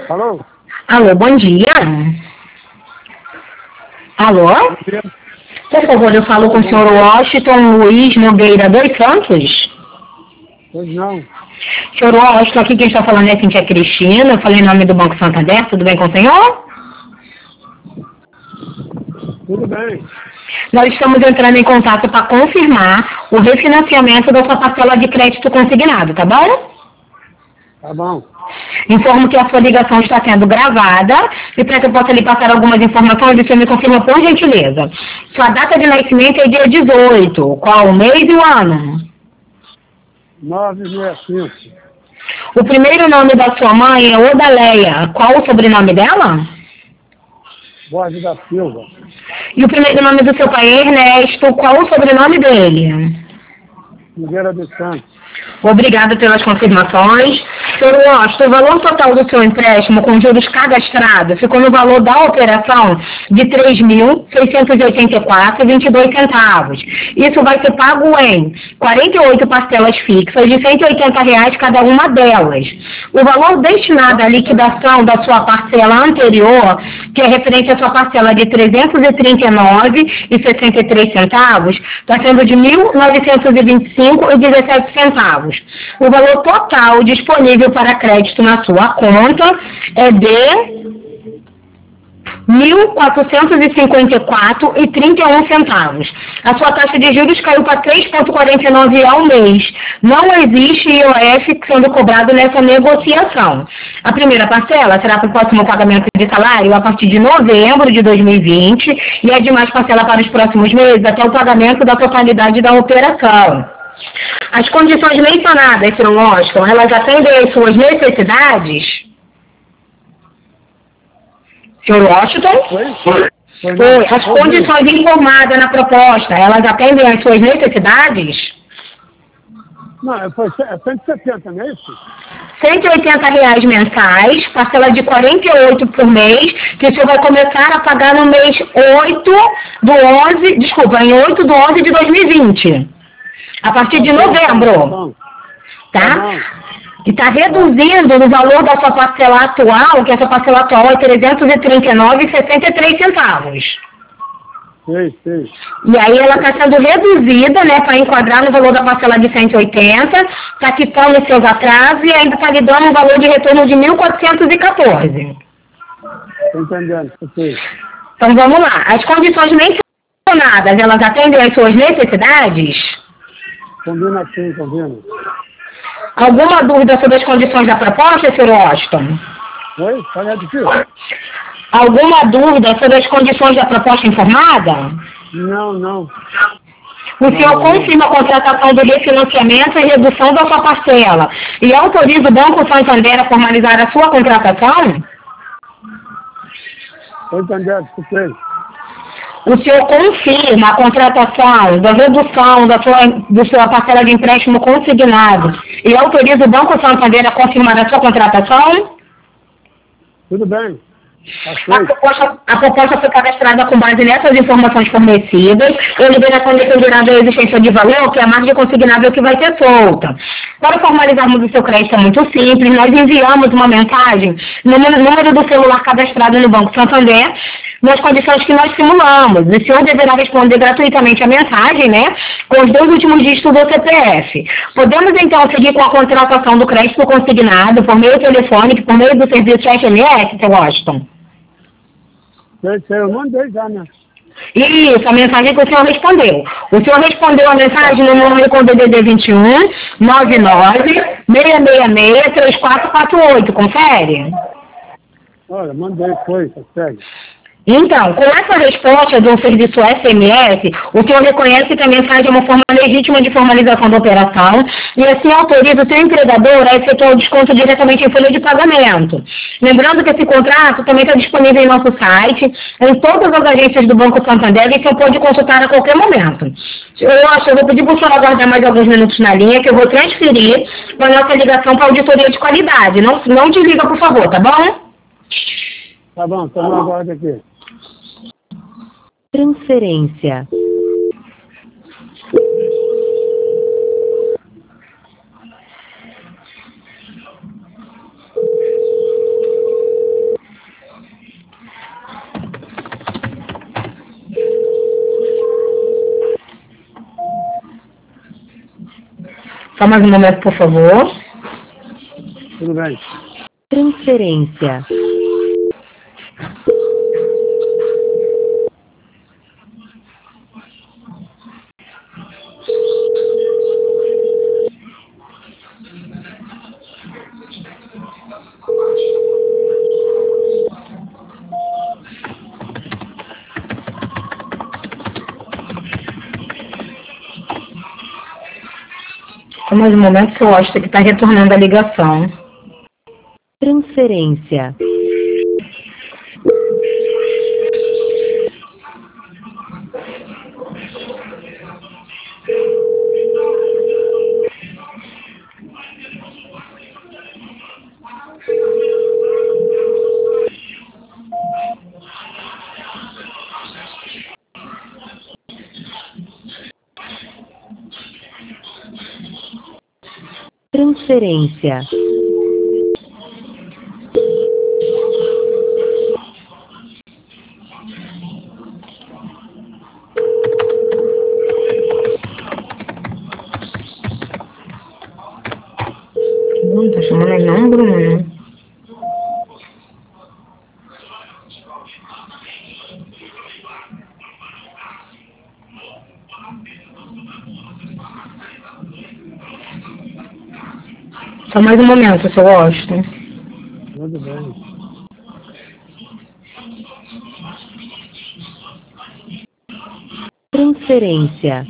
Alô? Alô, bom dia. Alô? Por favor, eu falo com o senhor Washington Luiz Nogueira dos Santos. Pois não. Senhor Washington, aqui quem está falando é a Cintia Cristina. Eu falei em nome do Banco Santander. Tudo bem com o senhor? Tudo bem. Nós estamos entrando em contato para confirmar o refinanciamento da sua parcela de crédito consignado, tá bom? Tá bom. Informo que a sua ligação está sendo gravada e para que eu possa lhe passar algumas informações, você me confirma por gentileza. Sua data de nascimento é dia 18. Qual o mês e o ano? 965. O primeiro nome da sua mãe é Odaleia. Qual o sobrenome dela? Borges da Silva. E o primeiro nome do seu pai é Ernesto. Qual o sobrenome dele? Figueira dos Santos. Obrigada pelas confirmações. Senhor Washington, o valor total do seu empréstimo com juros cadastrados ficou no valor da operação de R$ 3.684,22. Isso vai ser pago em 48 parcelas fixas de R$ 180 cada uma delas. O valor destinado à liquidação da sua parcela anterior, que é referente à sua parcela de R$ 339,63, está sendo de R$ 1.925,17. O valor total disponível para crédito na sua conta é de R$ 1.454,31. A sua taxa de juros caiu para 3,49 ao mês. Não existe IOF sendo cobrado nessa negociação. A primeira parcela será para o próximo pagamento de salário a partir de novembro de 2020 e a demais parcela para os próximos meses até o pagamento da totalidade da operação. As condições mencionadas, Sr. Washington, elas atendem às suas necessidades? Sr. Washington? Foi. As condições informadas na proposta, elas atendem às suas necessidades? Não, foi 170, não é isso? R$ 180 mensais, parcela de 48 por mês, que o senhor vai começar a pagar no mês 8 do 11, desculpa, em 8 do 11 de 2020. A partir de novembro, tá? E está reduzindo no valor da sua parcela atual, que essa parcela atual é R$ 339,63. Sei. E aí ela está sendo reduzida, né, para enquadrar no valor da parcela de 180, está quitando seus atrasos e ainda está lhe dando um valor de retorno de 1.414. Estou entendendo, sei. Então vamos lá. As condições mencionadas, elas atendem às suas necessidades? Combina sim, combina. Alguma dúvida sobre as condições da proposta, Sr. Washington? Oi? Pode repetir? Alguma dúvida sobre as condições da proposta informada? Não. O senhor confirma a contratação do refinanciamento e redução da sua parcela e autoriza o Banco Santander a formalizar a sua contratação? Estou entendendo, sei. O senhor confirma a contratação da redução da sua parcela de empréstimo consignado e autoriza o Banco Santander a confirmar a sua contratação? Tudo bem. A proposta foi cadastrada com base nessas informações fornecidas. A liberação dependerá da existência de valor, que é a margem consignável que vai ser solta. Para formalizarmos o seu crédito é muito simples. Nós enviamos uma mensagem no número do celular cadastrado no Banco Santander, nas condições que nós simulamos. O senhor deverá responder gratuitamente a mensagem, né, com os 2 últimos dígitos do CPF. Podemos, então, seguir com a contratação do crédito consignado por meio telefônico, por meio do serviço SMS, Sr. Washington? Eu mandei já, né? Isso, a mensagem que o senhor respondeu. O senhor respondeu a mensagem no número com DDD 21 99 666 3448, confere? Olha, mandei, foi, segue. Então, com essa resposta do serviço SMS, o senhor reconhece que a mensagem é uma forma legítima de formalização da operação e assim autoriza o seu empregador a efetuar o desconto diretamente em folha de pagamento. Lembrando que esse contrato também está disponível em nosso site, em todas as agências do Banco Santander e o senhor pode consultar a qualquer momento. Eu vou pedir para o senhor aguardar mais alguns minutos na linha, que eu vou transferir a nossa ligação para a auditoria de qualidade. Não desliga, por favor, tá bom? Tá bom, então eu aguardo aqui. Transferência. Só mais um momento, por favor. Tudo bem. Transferência. Só mais um momento que eu acho que está retornando a ligação. Transferência. Transferência. Não tá chamando aí não, Bruno? Só mais um momento, seu Washington. Tudo bem. Transferência.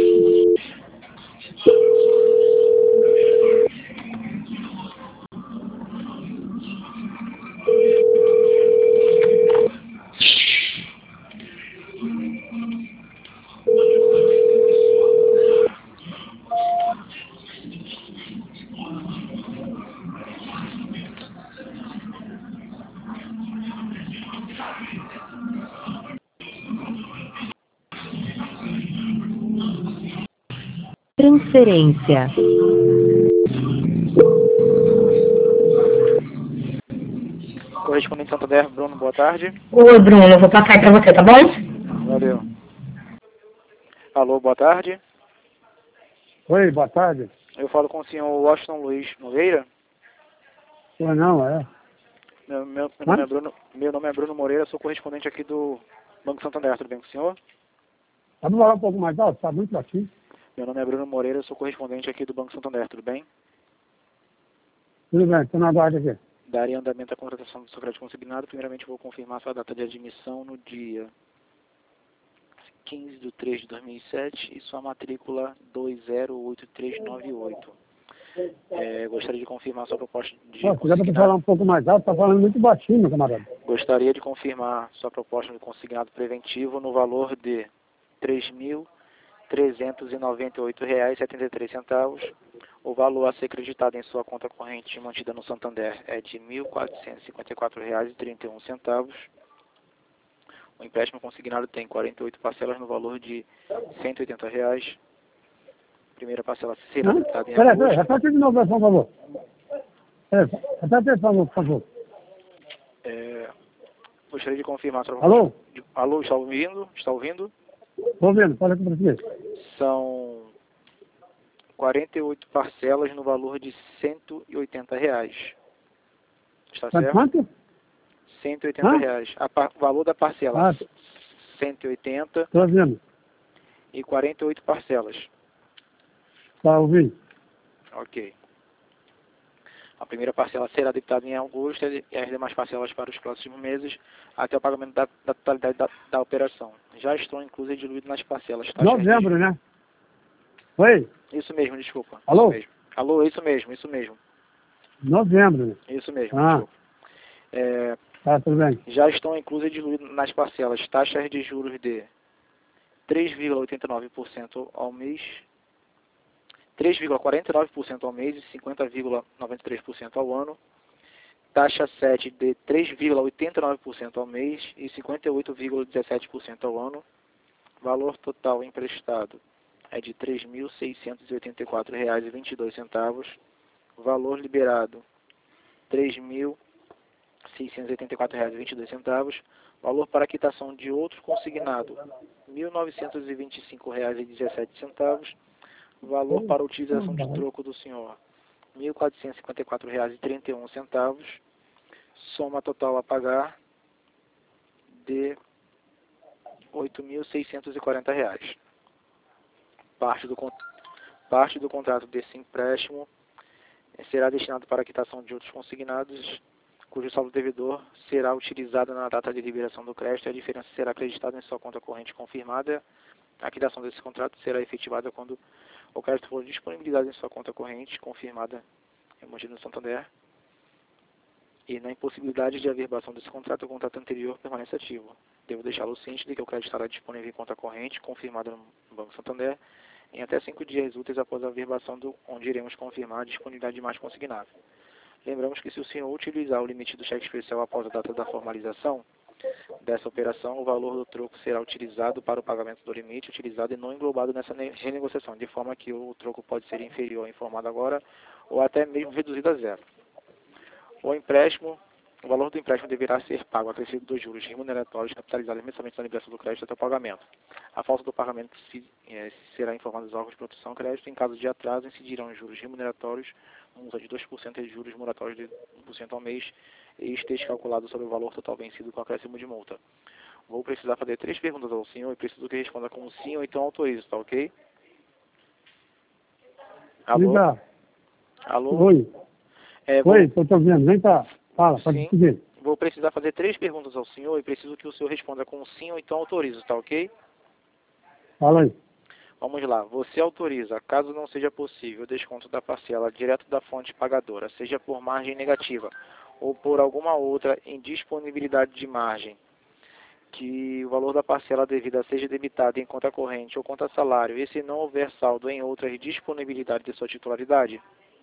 Transferência. Correspondente Santander, Bruno, boa tarde. Oi, Bruno, eu vou passar aí pra você, tá bom? Valeu. Alô, boa tarde. Oi, boa tarde. Eu falo com o senhor Washington Luiz Nogueira. Oi, não, é. Meu nome é Bruno Moreira, sou correspondente aqui do Banco Santander, tudo bem com o senhor? Pode falar um pouco mais alto? Está muito baixinho. Meu nome é Bruno Moreira, sou correspondente aqui do Banco Santander, tudo bem? Tudo bem, estou na guarda aqui. Daria andamento à contratação do seu crédito consignado. Primeiramente, eu vou confirmar sua data de admissão no dia 15 de 3 de 2007 e sua matrícula 208398. Gostaria de confirmar sua proposta de Ó, se dá para consignado. falar um pouco mais alto, está falando muito baixinho, meu camarada. Gostaria de confirmar sua proposta de consignado preventivo no valor de R$ 3.398,73. O valor a ser creditado em sua conta corrente mantida no Santander é de R$ 1.454,31. O empréstimo consignado tem 48 parcelas no valor de R$ 180. Primeira parcela será debitada em Peraí, agosto. repete de novo, por favor. Repete, por favor. Gostaria de confirmar sua Alô? Alô, está ouvindo? Está ouvindo? Estou vendo, fala aqui para você. São 48 parcelas no valor de R$ 180. Está certo? Quanto? R$ 180. O valor da parcela, Ah, 180 estou vendo. e 48 parcelas. Está ouvindo? Ok. A primeira parcela será debitada em agosto e as demais parcelas para os próximos meses, até o pagamento da totalidade da operação. Já estão inclusas e diluídas nas parcelas. Novembro, né? Oi? Isso mesmo, desculpa. Alô? Isso mesmo. Alô, isso mesmo. Novembro, né? Isso mesmo, Ah. desculpa. Tá, tudo bem. Já estão inclusas e diluídas nas parcelas taxas de juros de 3,89% ao mês, 3,49% ao mês e 50,93% ao ano, taxa 7 de 3,89% ao mês e 58,17% ao ano, valor total emprestado é de R$ 3.684,22, valor liberado R$ 3.684,22, valor para quitação de outro consignado R$ 1.925,17, Valor para utilização de troco do senhor, R$ 1.454,31. Soma total a pagar de R$ 8.640. Parte do contrato desse empréstimo será destinado para a quitação de outros consignados, cujo saldo devedor será utilizado na data de liberação do crédito e a diferença será acreditada em sua conta corrente confirmada. A quitação desse contrato será efetivada quando o crédito for disponibilizado em sua conta corrente confirmada emitida no Santander. E na impossibilidade de averbação desse contrato, o contrato anterior permanece ativo. Devo deixá-lo ciente de que o crédito estará disponível em conta corrente confirmada no Banco Santander em até 5 dias úteis após a averbação onde iremos confirmar a disponibilidade de mais consignável. Lembramos que se o senhor utilizar o limite do cheque especial após a data da formalização dessa operação, o valor do troco será utilizado para o pagamento do limite utilizado e não englobado nessa renegociação, de forma que o troco pode ser inferior ao informado agora ou até mesmo reduzido a zero. O valor do empréstimo deverá ser pago acrescido dos juros remuneratórios capitalizados mensalmente na liberação do crédito até o pagamento. A falta do pagamento será informado aos órgãos de proteção ao crédito. Em caso de atraso, incidirão juros remuneratórios, multa de 2% e juros moratórios de 1% ao mês, e esteja calculado sobre o valor total vencido com acréscimo de multa. Vou precisar fazer 3 perguntas ao senhor e preciso que responda com sim ou então autorizo, tá ok? Alô? Liga. Alô? Oi. Oi, estou te ouvindo. Vem cá. Fala, pode dizer. Vou precisar fazer 3 perguntas ao senhor e preciso que o senhor responda com sim ou então autorizo, tá ok? Fala aí. Vamos lá. Você autoriza, caso não seja possível, o desconto da parcela direto da fonte pagadora, seja por margem negativa ou por alguma outra indisponibilidade de margem, que o valor da parcela devida seja debitado em conta corrente ou conta salário, e se não houver saldo em outras disponibilidades de sua titularidade?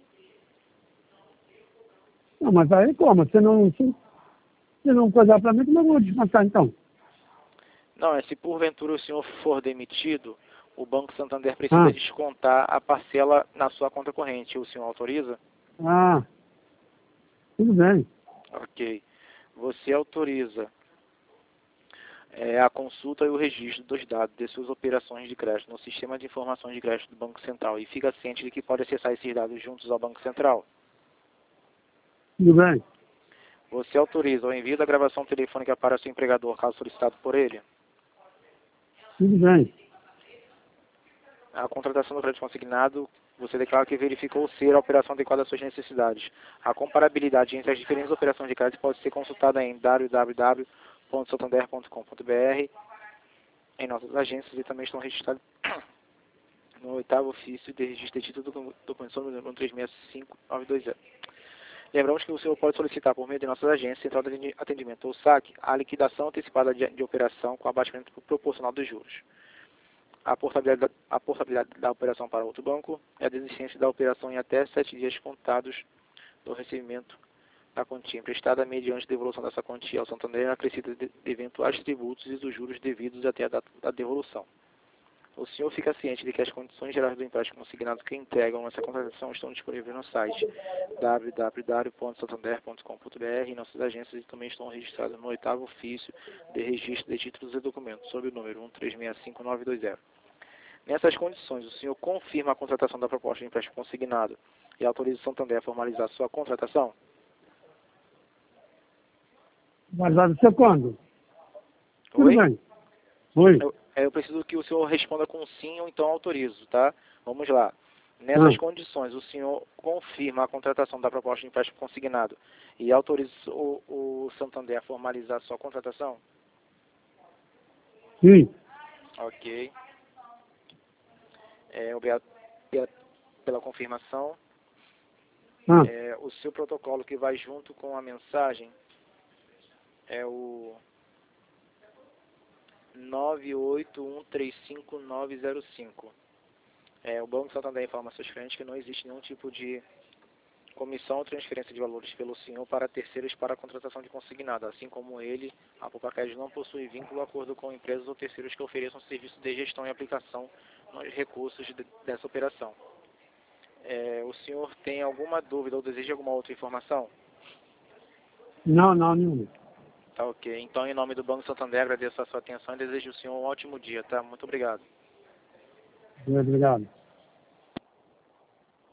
Não, mas aí como? Se não coisar para mim, como eu vou descontar então? Não, se porventura o senhor for demitido, o Banco Santander precisa descontar a parcela na sua conta corrente. O senhor autoriza? Ah, tudo bem. Ok. Você autoriza a consulta e o registro dos dados de suas operações de crédito no Sistema de Informações de Crédito do Banco Central e fica ciente de que pode acessar esses dados juntos ao Banco Central? Tudo bem. Você autoriza o envio da gravação telefônica para seu empregador, caso solicitado por ele? Tudo bem. A contratação do crédito consignado, você declara que verificou ser a operação adequada às suas necessidades. A comparabilidade entre as diferentes operações de crédito pode ser consultada em www.santander.com.br em nossas agências e também estão registradas no 8º ofício de registro de título do documento número 365920. Lembramos que o senhor pode solicitar por meio de nossas agências, Central de Atendimento ou SAC, a liquidação antecipada de operação com abatimento proporcional dos juros. A portabilidade da operação para outro banco e a desistência da operação em até 7 dias contados do recebimento da quantia emprestada mediante devolução dessa quantia ao Santander acrescida de eventuais tributos e dos juros devidos até a data da devolução. O senhor fica ciente de que as condições gerais do empréstimo consignado que integram essa contratação estão disponíveis no site www.santander.com.br e nossas agências também estão registradas no 8º ofício de registro de títulos e documentos, sob o número 1365920. Nessas condições, o senhor confirma a contratação da proposta de empréstimo consignado e autoriza o Santander a formalizar sua contratação? Mas vai ser quando? Tudo Oi? bem. Oi. Eu preciso que o senhor responda com sim ou então autorizo, tá? Vamos lá. Nessas condições, o senhor confirma a contratação da proposta de empréstimo consignado e autoriza o Santander a formalizar sua contratação? Sim. Ok. Obrigado pela confirmação. O seu protocolo que vai junto com a mensagem é o 98135.905. O Banco Santander informa a seus clientes que não existe nenhum tipo de comissão ou transferência de valores pelo senhor para terceiros para a contratação de consignado, assim como ele, a Poupacash não possui vínculo ou acordo com empresas ou terceiros que ofereçam serviço de gestão e aplicação nos recursos dessa operação. O senhor tem alguma dúvida ou deseja alguma outra informação? Não, nenhuma. Tá ok. Então, em nome do Banco Santander, agradeço a sua atenção e desejo ao senhor um ótimo dia, tá? Muito obrigado. Obrigado.